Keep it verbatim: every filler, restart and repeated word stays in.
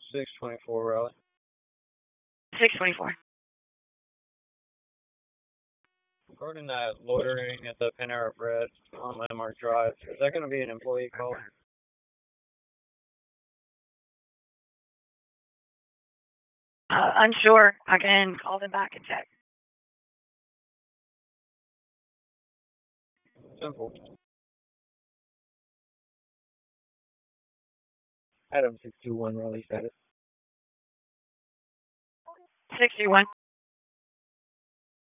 six twenty-four Raleigh. six twenty-four. Regarding that loitering at the Panera Bread on Landmark Drive, is that going to be an employee call? Uh, unsure. I can call them back and check. Simple. Adam six two one Raleigh status. six two one.